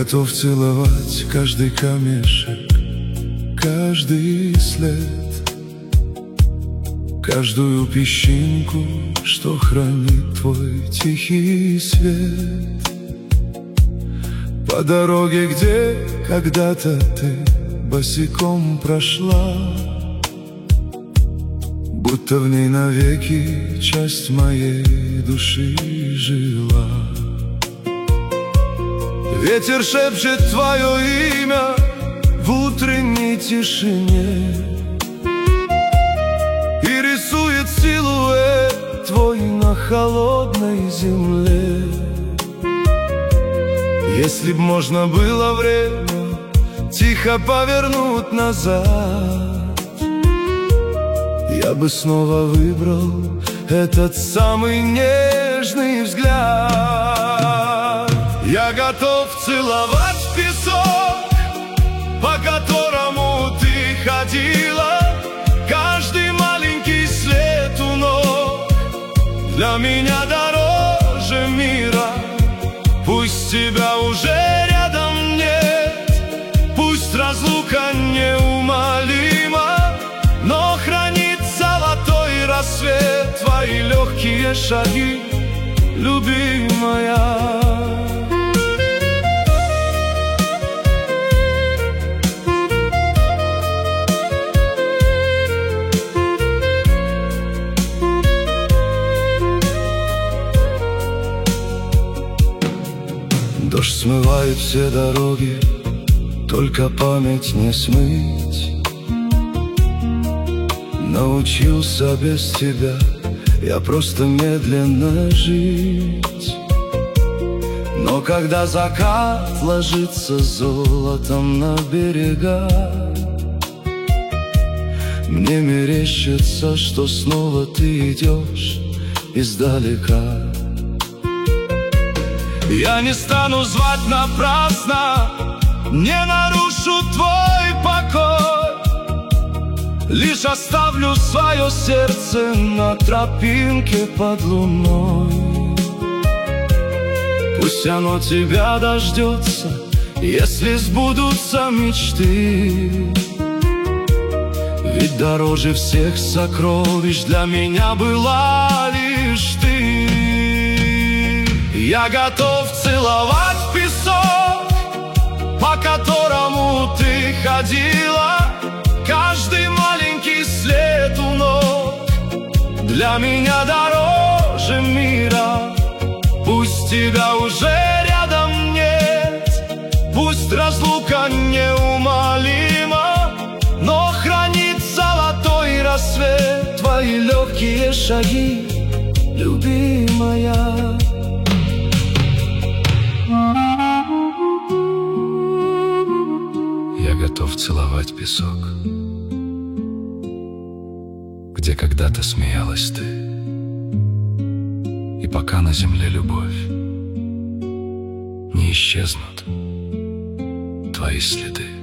готов целовать каждый камешек, каждый след, каждую песчинку, что хранит твой тихий свет. По дороге, где когда-то ты босиком прошла, будто в ней навеки часть моей души жила. Ветер шепчет твое имя в утренней тишине и рисует силуэт твой на холодной земле. Если б можно было время тихо повернуть назад, я бы снова выбрал этот самый нежный взгляд. Я готов целовать песок, по которому ты ходила, каждый маленький след у ног для меня дороже мира. Пусть тебя уже рядом нет, пусть разлука неумолима, но хранит золотой рассвет твои легкие шаги, любимая. Дождь смывает все дороги, только память не смыть. Научился без тебя я просто медленно жить. Но когда закат ложится золотом на берега, мне мерещится, что снова ты идешь издалека. Я не стану звать напрасно, не нарушу твой покой, лишь оставлю свое сердце на тропинке под луной. Пусть оно тебя дождется, если сбудутся мечты, ведь дороже всех сокровищ для меня была лишь ты. Я готов целовать песок, по которому ты ходила, каждый маленький след у ног для меня дороже мира. Пусть тебя уже рядом нет, пусть разлука неумолима, но хранит золотой рассвет твои легкие шаги, любимая. Я готов целовать песок, где когда-то смеялась ты, и пока на земле любовь, не исчезнут твои следы.